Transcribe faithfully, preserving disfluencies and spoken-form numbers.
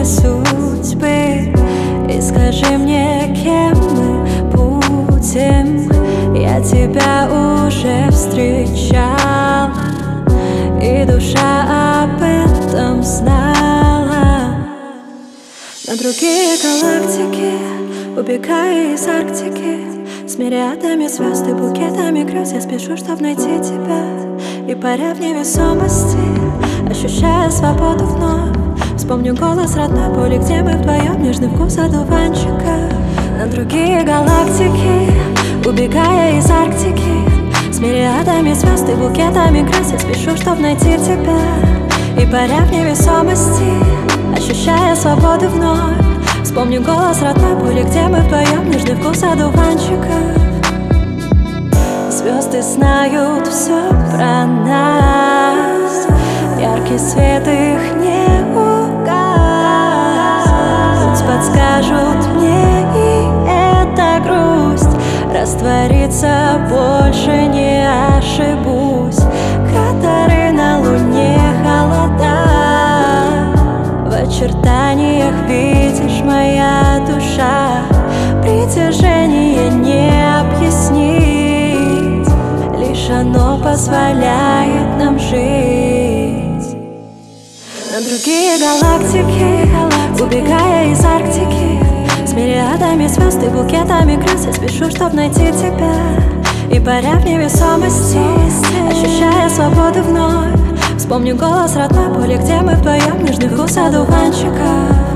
наши судьбы. И скажи мне, кем мы будем. Я тебя уже встречала, и душа об этом знала. На другие галактики, убегая из Арктики, с мириадами звезд и букетами грез, я спешу, чтоб найти тебя. И паря в невесомости, ощущая свободу вновь, вспомню голос родной боли, где мы вдвоем, нежный вкус одуванчика. На другие галактики, убегая из Арктики, с мириадами звезд и букетами грез, я спешу, чтоб найти тебя. И паря в невесомости, ощущая свободу вновь, вспомню голос родной боли, где мы вдвоем, нежный вкус одуванчика. Звезды знают все про нас, яркий свет их не угас. Путь подскажут мне, и эта грусть растворится, больше не ошибусь. Кратеры на луне, холода, в очертаниях видишь моя душа. Притяжение не объяснить, лишь оно позволяет нам жить. На другие галактики, убегая из Арктики, с мириадами звезд и букетами грез, я спешу, чтоб найти тебя. И паря в невесомости, ощущая свободу вновь, вспомню голос родной боли, где мы вдвоем, нежный вкус одуванчика.